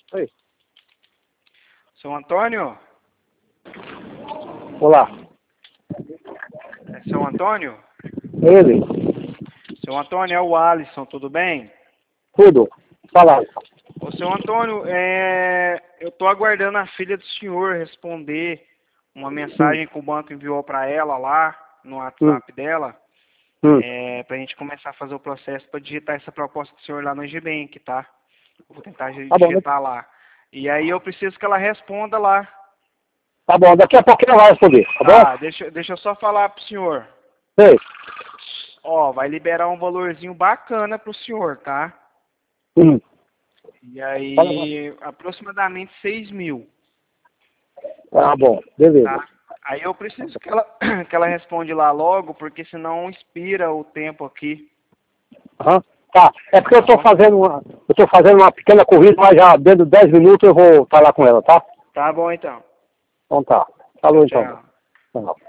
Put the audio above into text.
Oi. Seu Antônio? Olá. É seu Antônio? Ele? Seu Antônio, é o Alisson, tudo bem? Tudo. Fala. Ô, seu Antônio, eu tô aguardando a filha do senhor responder uma mensagem que o banco enviou para ela lá no WhatsApp dela, Hum. pra gente começar a fazer o processo para digitar essa proposta do senhor lá no Gibank, tá? Eu vou tentar Tá bom, digitar lá. E aí eu preciso que ela responda lá. tá bom. Daqui a pouco ela vai responder, tá Ah, bom? deixa eu só falar pro senhor. Sei. Ó, vai liberar um valorzinho bacana pro senhor, tá? Hum. E Fala agora. aí, aproximadamente 6.000, Tá bom. Beleza. tá? Aí eu preciso que ela, que ela responde lá logo, porque senão expira o tempo aqui, Aham. Tá. É porque eu tá tô bom? fazendo uma pequena corrida, mas já dentro de 10 minutos eu vou estar lá com ela, tá? Tá bom então. Então tá. Falou Tchau, então. tchau. Tchau.